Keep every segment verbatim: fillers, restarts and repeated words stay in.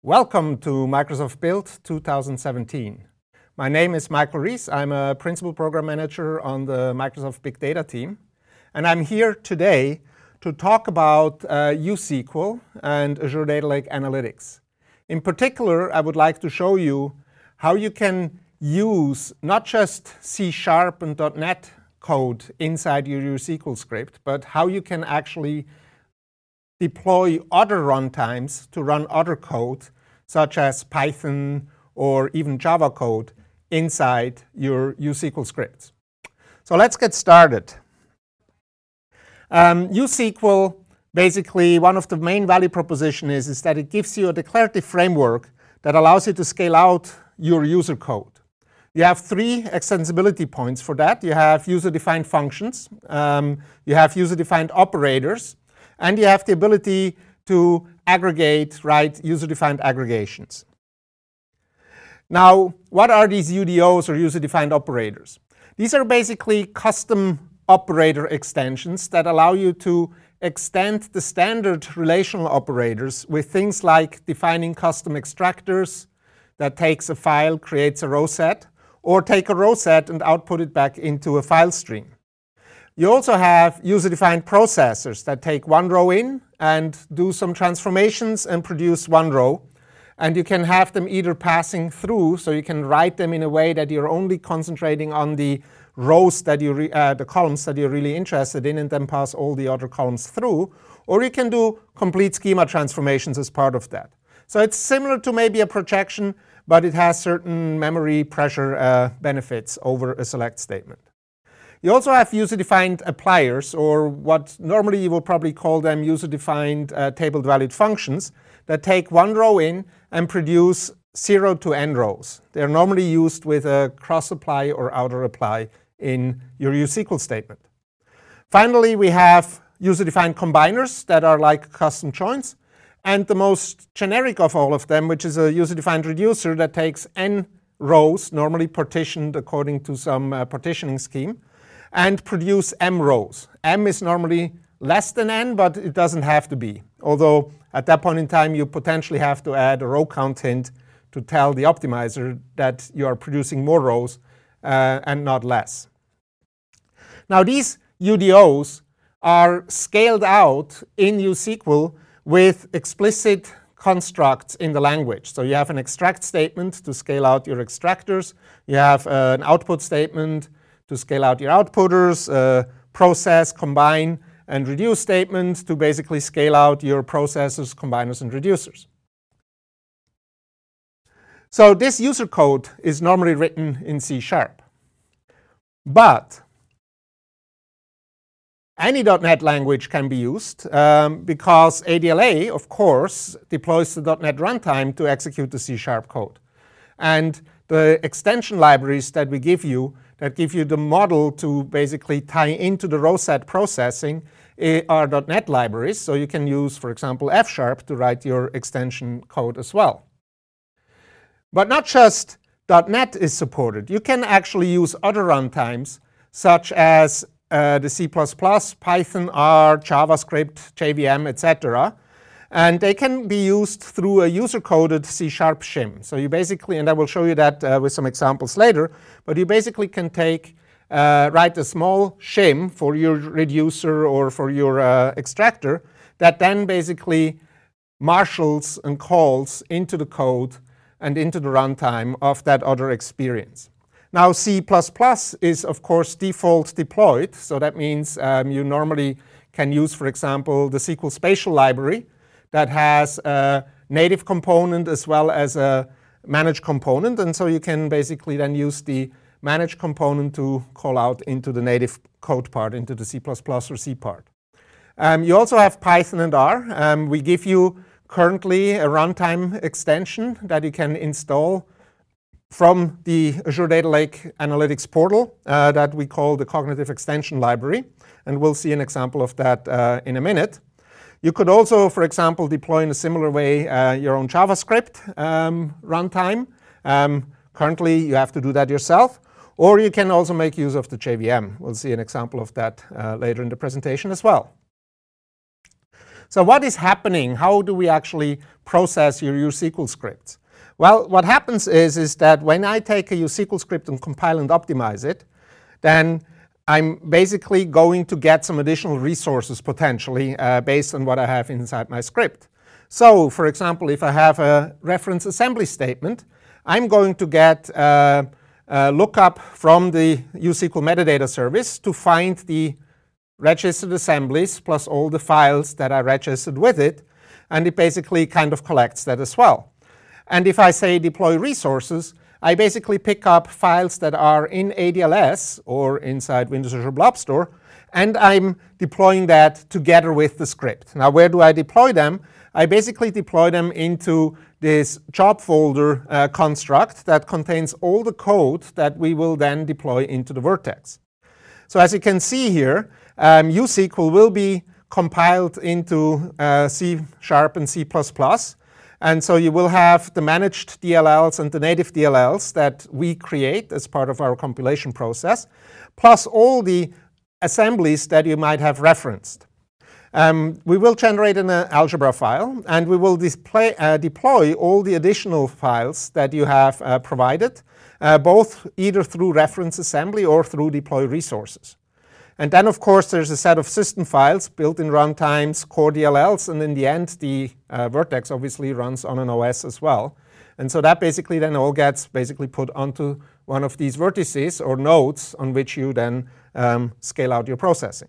Welcome to Microsoft Build two thousand seventeen. My name is Michael Rees. I'm a Principal Program Manager on the Microsoft Big Data team. And I'm here today to talk about uh, uSQL and Azure Data Lake Analytics. In particular, I would like to show you how you can use not just C Sharp and .NET code inside your uSQL script, but how you can actually deploy other runtimes to run other code, such as Python or even Java code, inside your uSQL scripts. So let's get started. Um, uSQL, basically, one of the main value proposition is, is that it gives you a declarative framework that allows you to scale out your user code. You have three extensibility points for that. You have user-defined functions, um, you have user-defined operators, and you have the ability to aggregate, write user-defined aggregations. Now, what are these U D Os or user-defined operators? These are basically custom operator extensions that allow you to extend the standard relational operators with things like defining custom extractors that takes a file, creates a row set, or take a row set and output it back into a file stream. You also have user-defined processors that take one row in and do some transformations and produce one row. And you can have them either passing through, so you can write them in a way that you're only concentrating on the rows that you, re uh, the columns that you're really interested in, and then pass all the other columns through. Or you can do complete schema transformations as part of that. So it's similar to maybe a projection, but it has certain memory pressure uh, benefits over a select statement. You also have user-defined appliers, or what normally you will probably call them user-defined uh, table-valued functions, that take one row in and produce zero to n rows. They're normally used with a cross-apply or outer apply in your uSQL statement. Finally, we have user-defined combiners that are like custom joins. And the most generic of all of them, which is a user-defined reducer that takes n rows, normally partitioned according to some uh, partitioning scheme, and produce m rows. M is normally less than n, but it doesn't have to be. Although at that point in time, you potentially have to add a row count hint to tell the optimizer that you are producing more rows uh, and not less. Now, these U D Os are scaled out in uSQL with explicit constructs in the language. So you have an extract statement to scale out your extractors. You have uh, an output statement to scale out your outputters, uh, process, combine, and reduce statements to basically scale out your processors, combiners, and reducers. So this user code is normally written in C Sharp. But any .NET language can be used um, because A D L A, of course, deploys the .NET runtime to execute the C Sharp code. And the extension libraries that we give you, that give you the model to basically tie into the row set processing, are .NET libraries. So you can use, for example, F Sharp to write your extension code as well. But not just .NET is supported. You can actually use other runtimes, such as uh, the C plus plus, Python, R, JavaScript, J V M, et cetera. And they can be used through a user-coded C Sharp shim. So you basically, and I will show you that uh, with some examples later, but you basically can take, uh, write a small shim for your reducer or for your uh, extractor that then basically marshals and calls into the code and into the runtime of that other experience. Now, C plus plus is, of course, default deployed. So that means um, you normally can use, for example, the S Q L Spatial library that has a native component as well as a managed component. And so you can basically then use the managed component to call out into the native code part, into the C plus plus or C part. Um, you also have Python and R. Um, we give you currently a runtime extension that you can install from the Azure Data Lake Analytics portal uh, that we call the Cognitive Extension Library. And we'll see an example of that uh, in a minute. You could also, for example, deploy in a similar way uh, your own JavaScript um, runtime. Um, currently, you have to do that yourself. Or you can also make use of the J V M. We'll see an example of that uh, later in the presentation as well. So what is happening? How do we actually process your U S Q L scripts? Well, what happens is, is that when I take a U S Q L script and compile and optimize it, then I'm basically going to get some additional resources potentially uh, based on what I have inside my script. So, for example, if I have a reference assembly statement, I'm going to get uh, a lookup from the U S Q L metadata service to find the registered assemblies plus all the files that I registered with it, and it basically kind of collects that as well. And if I say deploy resources, I basically pick up files that are in A D L S or inside Windows Azure Blob Store, and I'm deploying that together with the script. Now, where do I deploy them? I basically deploy them into this job folder uh, construct that contains all the code that we will then deploy into the Vertex. So as you can see here, um, U S Q L will be compiled into uh, C Sharp and C plus plus. And so you will have the managed D L Ls and the native D L Ls that we create as part of our compilation process, plus all the assemblies that you might have referenced. Um, we will generate an uh, algebra file, and we will display, uh, deploy all the additional files that you have uh, provided, uh, both either through reference assembly or through deploy resources. And then, of course, there's a set of system files, built-in runtimes, core D L Ls, and in the end, the uh, Vertex obviously runs on an O S as well. And so that basically then all gets basically put onto one of these vertices or nodes on which you then um, scale out your processing.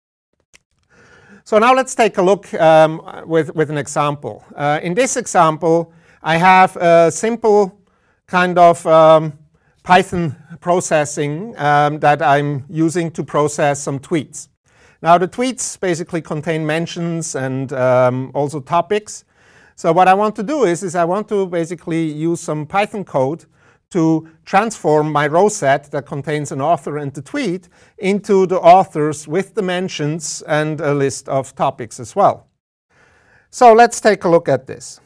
So now let's take a look um, with, with an example. Uh, in this example, I have a simple kind of um, Python processing um, that I'm using to process some tweets. Now the tweets basically contain mentions and um, also topics. So what I want to do is, is I want to basically use some Python code to transform my row set that contains an author and the tweet into the authors with the mentions and a list of topics as well. So let's take a look at this.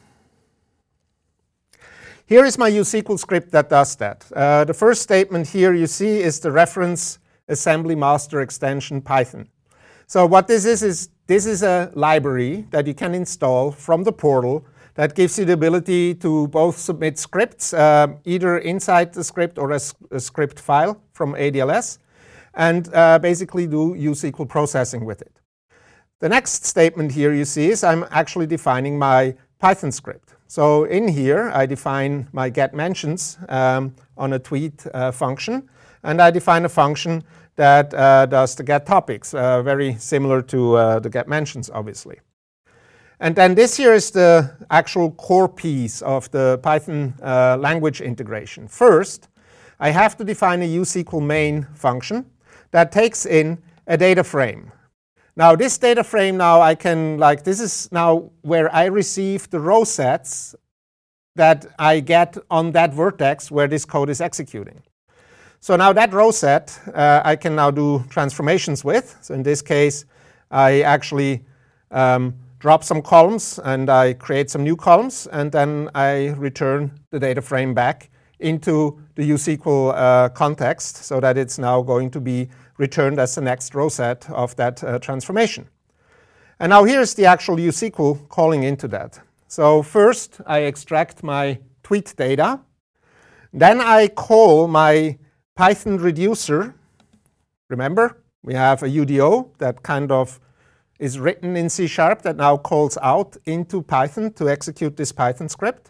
Here is my U S Q L script that does that. Uh, the first statement here you see is the reference assembly master extension Python. So what this is, is this is a library that you can install from the portal that gives you the ability to both submit scripts, uh, either inside the script or as a script file from A D L S, and uh, basically do U S Q L processing with it. The next statement here you see is I'm actually defining my Python script. So in here, I define my get mentions um, on a tweet uh, function, and I define a function that uh, does the get topics, uh, very similar to uh, the get mentions, obviously. And then this here is the actual core piece of the Python uh, language integration. First, I have to define a U S Q L main function that takes in a data frame. Now this data frame now I can, like, this is now where I receive the row sets that I get on that vertex where this code is executing. So now that row set uh, I can now do transformations with. So in this case, I actually um, drop some columns and I create some new columns, and then I return the data frame back into the U S Q L uh, context so that it's now going to be returned as the next row set of that uh, transformation. And now here's the actual U S Q L calling into that. So first I extract my tweet data. Then I call my Python reducer. Remember, we have a U D O that kind of is written in C Sharp that now calls out into Python to execute this Python script.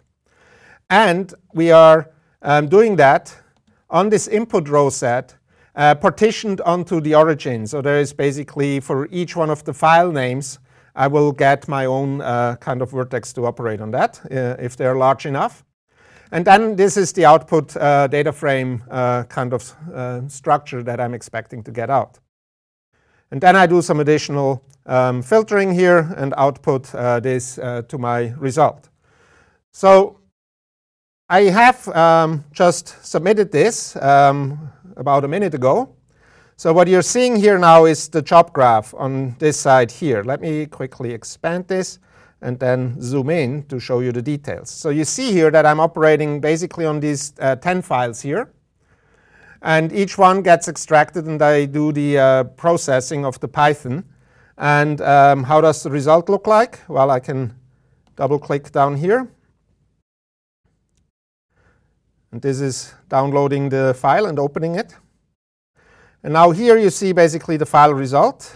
And we are um, doing that on this input row set uh, partitioned onto the origin. So there is basically, for each one of the file names, I will get my own uh, kind of vertex to operate on that uh, if they're large enough. And then this is the output uh, data frame uh, kind of uh, structure that I'm expecting to get out. And then I do some additional um, filtering here and output uh, this uh, to my result. So I have um, just submitted this um, about a minute ago. So what you're seeing here now is the job graph on this side here. Let me quickly expand this and then zoom in to show you the details. So you see here that I'm operating basically on these uh, ten files here. And each one gets extracted, and I do the uh, processing of the Python And um, how does the result look like? Well, I can double click down here. And this is downloading the file and opening it. And now here you see basically the file result.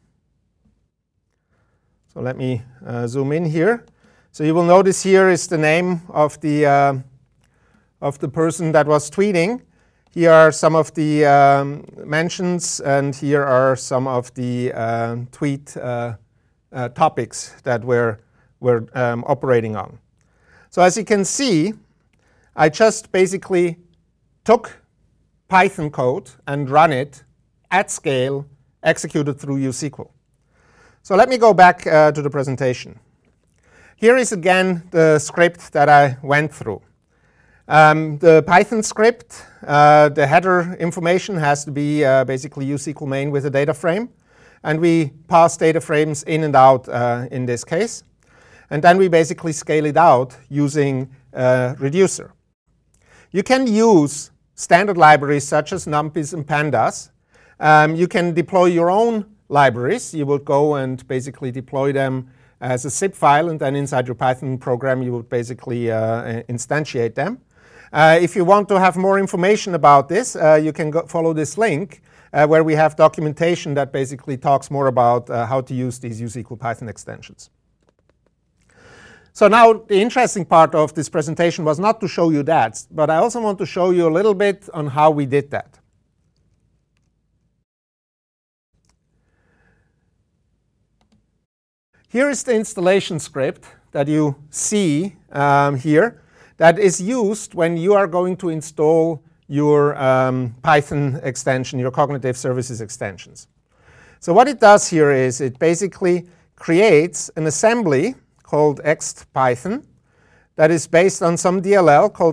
So let me uh, zoom in here. So you will notice here is the name of the, uh, of the person that was tweeting. Here are some of the um, mentions, and here are some of the uh, tweet uh, uh, topics that we're, we're um, operating on. So as you can see, I just basically took Python code and run it at scale, executed through U S Q L. So let me go back uh, to the presentation. Here is again the script that I went through. Um, the Python script, uh, the header information has to be uh, basically U S Q L main with a data frame. And we pass data frames in and out uh, in this case. And then we basically scale it out using uh, Reducer. You can use standard libraries such as NumPys and Pandas. Um, you can deploy your own libraries. You would go and basically deploy them as a zip file, and then inside your Python program you would basically uh, instantiate them. Uh, if you want to have more information about this, uh, you can go follow this link uh, where we have documentation that basically talks more about uh, how to use these U S Q L Python extensions. So now the interesting part of this presentation was not to show you that, but I also want to show you a little bit on how we did that. Here is the installation script that you see um, here that is used when you are going to install your um, Python extension, your cognitive services extensions. So what it does here is it basically creates an assembly called xPython that is based on some D L L called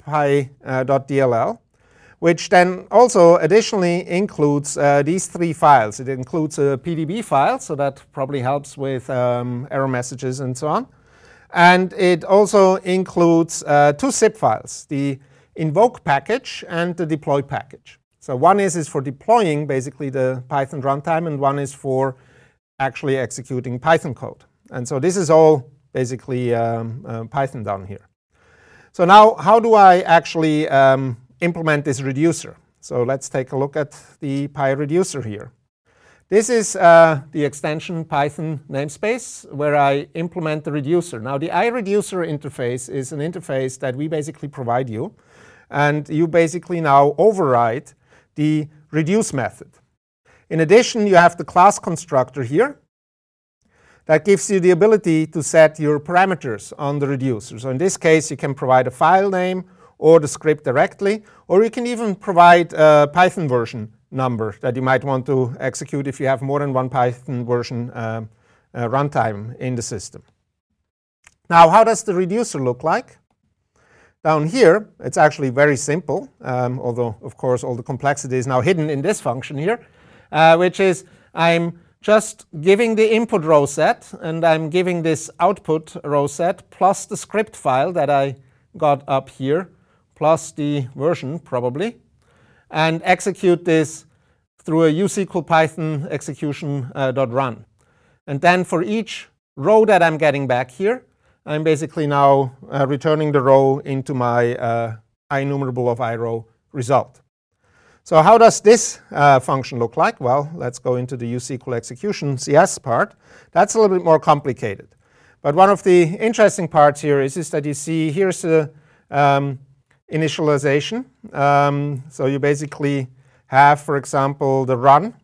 xpy.dll, which then also additionally includes uh, these three files. It includes a P D B file, so that probably helps with um, error messages and so on. And it also includes uh, two zip files, the invoke package and the deploy package. So one is, is for deploying basically the Python runtime, and one is for actually executing Python code. And so this is all basically um, uh, Python down here. So now how do I actually um, implement this reducer? So let's take a look at the PyReducer here. This is uh, the extension Python namespace where I implement the reducer. Now the iReducer interface is an interface that we basically provide you, and you basically now override the reduce method. In addition, you have the class constructor here that gives you the ability to set your parameters on the reducer. So in this case, you can provide a file name or the script directly, or you can even provide a Python version number that you might want to execute if you have more than one Python version uh, uh, runtime in the system. Now, how does the reducer look like? Down here, it's actually very simple, um, although, of course, all the complexity is now hidden in this function here, uh, which is I'm just giving the input row set, and I'm giving this output row set plus the script file that I got up here, plus the version probably, and execute this through a U S Q L Python execution uh, dot run. And then for each row that I'm getting back here, I'm basically now uh, returning the row into my uh, IEnumerable of iRow result. So how does this uh, function look like? Well, let's go into the U S Q L execution C S part. That's a little bit more complicated. But one of the interesting parts here is, is that you see here's the um, initialization. Um, so you basically have, for example, the run.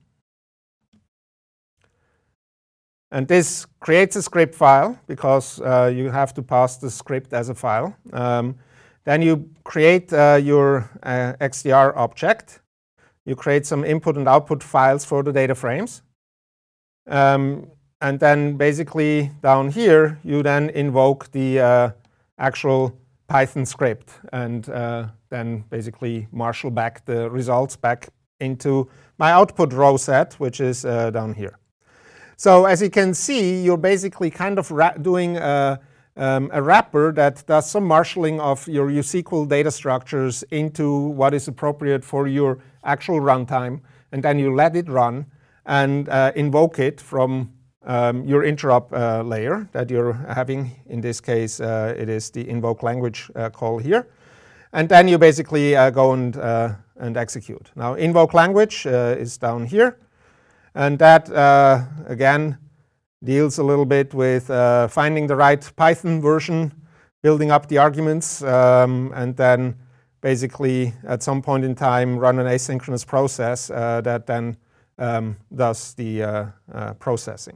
And this creates a script file because uh, you have to pass the script as a file. Um, then you create uh, your uh, X D R object. You create some input and output files for the data frames. Um, and then basically down here, you then invoke the uh, actual Python script and uh, then basically marshal back the results back into my output row set, which is uh, down here. So as you can see, you're basically kind of doing a, um, a wrapper that does some marshalling of your U S Q L data structures into what is appropriate for your actual runtime, and then you let it run. and uh, invoke it from um, your interop uh, layer that you're having. In this case, uh, it is the invoke language uh, call here. And then you basically uh, go and, uh, and execute. Now, invoke language uh, is down here. And that, uh, again, deals a little bit with uh, finding the right Python version, building up the arguments, um, and then basically at some point in time run an asynchronous process uh, that then um, does the uh, uh, processing.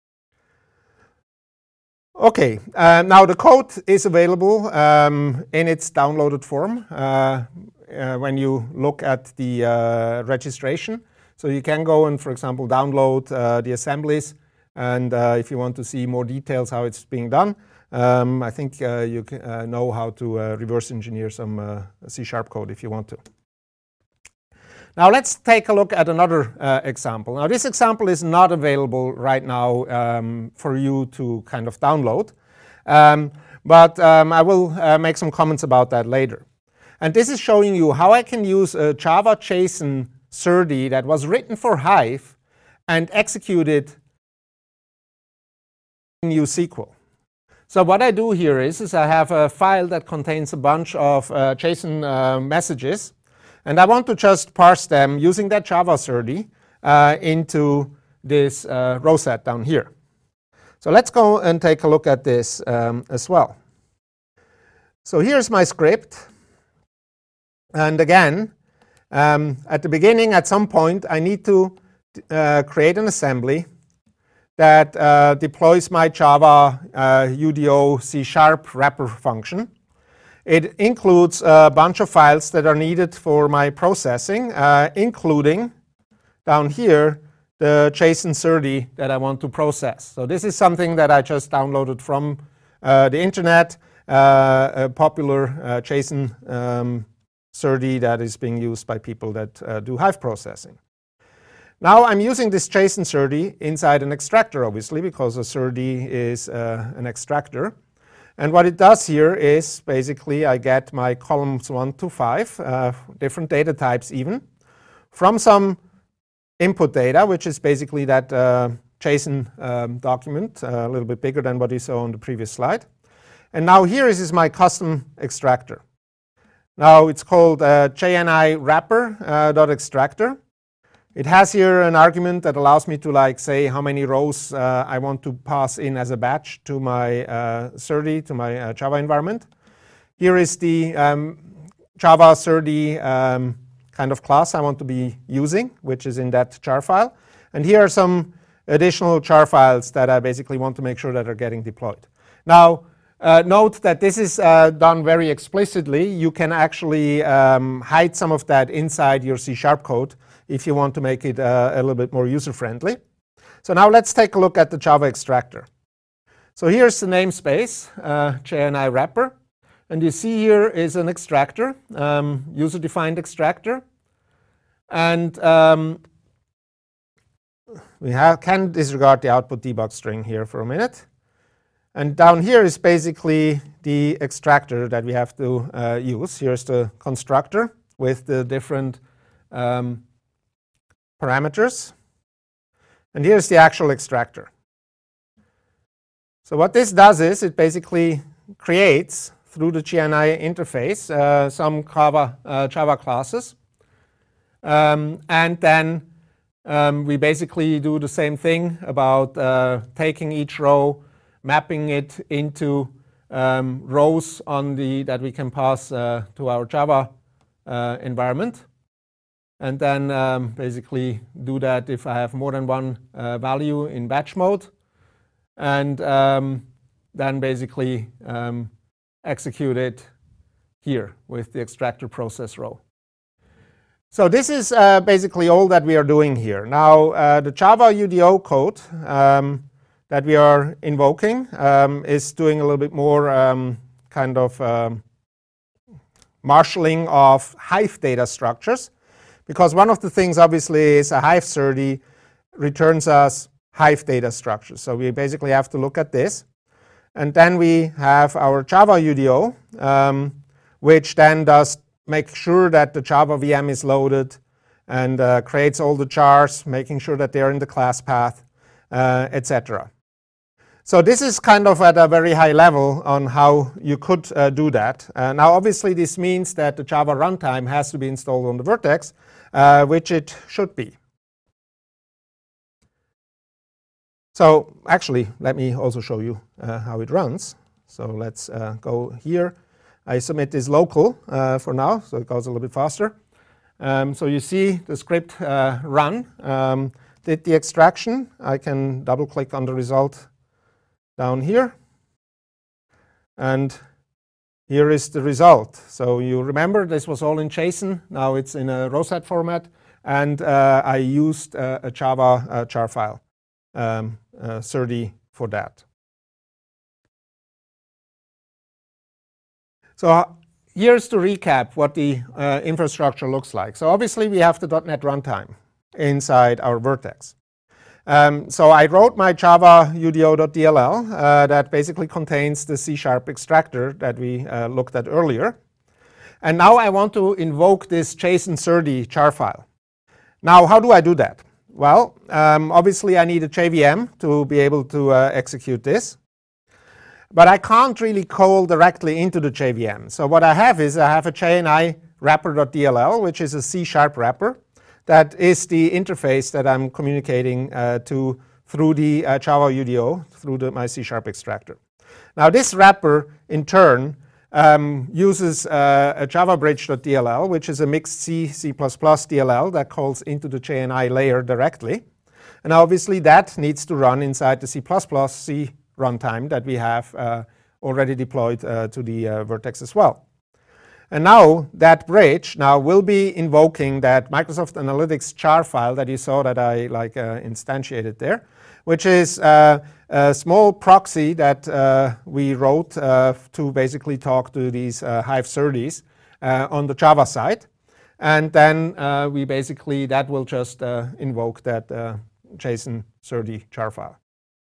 Okay, uh, now the code is available um, in its downloaded form uh, uh, when you look at the uh, registration. So you can go and, for example, download uh, the assemblies, and uh, if you want to see more details how it's being done, um, I think uh, you can, uh, know how to uh, reverse engineer some uh, C sharp code if you want to. Now let's take a look at another uh, example. Now this example is not available right now um, for you to kind of download, um, but um, I will uh, make some comments about that later. And this is showing you how I can use a Java JSON S R D that was written for Hive and executed in U S Q L. So what I do here is, is I have a file that contains a bunch of uh, JSON uh, messages, and I want to just parse them using that Java S R D uh, into this uh, row set down here. So let's go and take a look at this um, as well. So here's my script. And again, um, at the beginning, at some point, I need to uh, create an assembly that uh, deploys my Java uh, U D O C sharp wrapper function. It includes a bunch of files that are needed for my processing, uh, including down here the JSON S R D that I want to process. So this is something that I just downloaded from uh, the internet, uh, a popular uh, JSON um, S R D that is being used by people that uh, do Hive processing. Now I'm using this JSON S R D inside an extractor, obviously, because a S R D is uh, an extractor. And what it does here is basically I get my columns one to five, uh, different data types even, from some input data, which is basically that uh, JSON um, document, uh, a little bit bigger than what you saw on the previous slide. And now here is, is my custom extractor. Now it's called uh, J N I wrapper uh, dot extractor. It has here an argument that allows me to like say how many rows uh, I want to pass in as a batch to my uh, S R D, to my uh, Java environment. Here is the um, Java S R D um, kind of class I want to be using, which is in that jar file. And here are some additional jar files that I basically want to make sure that are getting deployed. Now, uh, note that this is uh, done very explicitly. You can actually um, hide some of that inside your C sharp code if you want to make it uh, a little bit more user-friendly. So now let's take a look at the Java extractor. So here's the namespace, uh, J N I wrapper. And you see here is an extractor, um, user-defined extractor. And um, we have, can disregard the output debug string here for a minute. And down here is basically the extractor that we have to uh, use. Here's the constructor with the different um, parameters. And here's the actual extractor. So what this does is it basically creates, through the J N I interface, uh, some Java, uh, Java classes. Um, and then um, we basically do the same thing about uh, taking each row, mapping it into um, rows on the, that we can pass uh, to our Java uh, environment. And then um, basically do that if I have more than one uh, value in batch mode. And um, then basically um, execute it here with the extractor process row. So this is uh, basically all that we are doing here. Now uh, the Java U D O code um, that we are invoking um, is doing a little bit more um, kind of um, marshalling of Hive data structures. Because one of the things obviously is a Hive S R D returns us Hive data structures. So we basically have to look at this. And then we have our Java U D O, um, which then does make sure that the Java V M is loaded and uh, creates all the jars, making sure that they're in the class path, uh, et cetera. So this is kind of at a very high level on how you could uh, do that. Uh, now, obviously, this means that the Java runtime has to be installed on the Virtex, uh, which it should be. So actually, let me also show you uh, how it runs. So let's uh, go here. I submit this local uh, for now, so it goes a little bit faster. Um, so you see the script uh, run, um, did the extraction. I can double click on the result down here. And here is the result. So you remember this was all in JSON. Now it's in a rosette format. And uh, I used uh, a Java uh, jar file, um, uh, serde for that. So uh, here's to recap what the uh, infrastructure looks like. So obviously we have the dot net runtime inside our Virtex. Um, so I wrote my Java U D O.dll uh, that basically contains the C sharp extractor that we uh, looked at earlier. And now I want to invoke this JSON serde jar file. Now, how do I do that? Well, um, obviously I need a J V M to be able to uh, execute this. But I can't really call directly into the J V M. So what I have is I have a J N I wrapper.dll, which is a C sharp wrapper. That is the interface that I'm communicating uh, to through the uh, Java U D O, through the, my C sharp extractor. Now this wrapper, in turn, um, uses uh, a JavaBridge.dll, which is a mixed C, C++ D L L that calls into the J N I layer directly. And obviously that needs to run inside the C++ C runtime that we have uh, already deployed uh, to the uh, Virtex as well. And now that bridge now will be invoking that Microsoft Analytics jar file that you saw that I like uh, instantiated there, which is uh, a small proxy that uh, we wrote uh, to basically talk to these uh, Hive serdes uh, on the Java side. And then uh, we basically, that will just uh, invoke that uh, JSON serde jar file.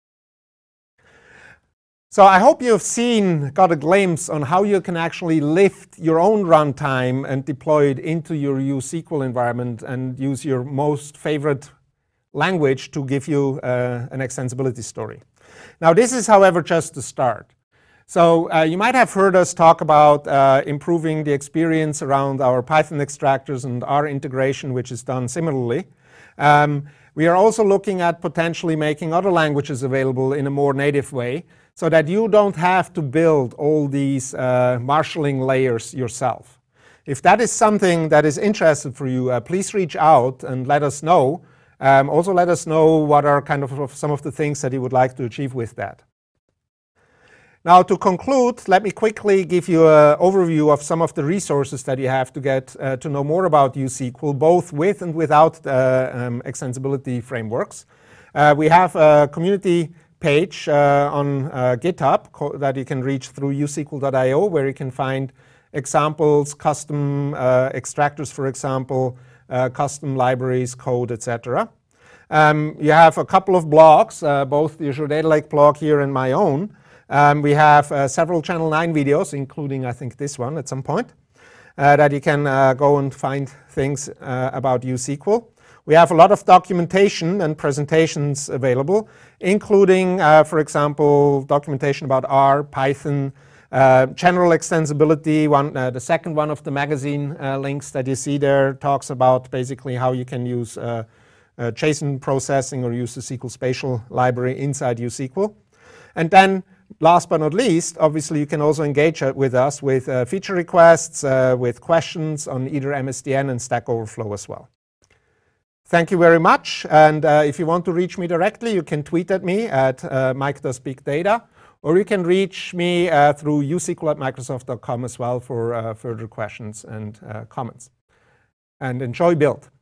So I hope you've seen, got a glimpse on how you can actually lift your own runtime and deploy it into your U S Q L environment and use your most favorite language to give you uh, an extensibility story. Now this is, however, just the start. So uh, you might have heard us talk about uh, improving the experience around our Python extractors and R integration, which is done similarly. Um, we are also looking at potentially making other languages available in a more native way, so that you don't have to build all these uh, marshalling layers yourself. If that is something that is interesting for you, uh, please reach out and let us know. Um, also let us know what are kind of some of the things that you would like to achieve with that. Now to conclude, let me quickly give you an overview of some of the resources that you have to get uh, to know more about U S Q L, both with and without uh, um, extensibility frameworks. Uh, we have a community page uh, on uh, GitHub that you can reach through U S Q L dot I O, where you can find examples, custom uh, extractors, for example, uh, custom libraries, code, et cetera. Um, you have a couple of blogs, uh, both the Azure Data Lake blog here and my own. Um, we have uh, several Channel nine videos, including, I think, this one at some point, uh, that you can uh, go and find things uh, about U S Q L. We have a lot of documentation and presentations available, including, uh, for example, documentation about R, Python, uh, general extensibility. One, uh, the second one of the magazine uh, links that you see there talks about basically how you can use uh, uh, JSON processing or use the S Q L spatial library inside U S Q L. And then, last but not least, obviously you can also engage with us with uh, feature requests, uh, with questions on either M S D N and Stack Overflow as well. Thank you very much. And uh, if you want to reach me directly, you can tweet at me at uh, Mike Does Big Data, or you can reach me uh, through U S Q L at Microsoft dot com as well for uh, further questions and uh, comments. And enjoy build.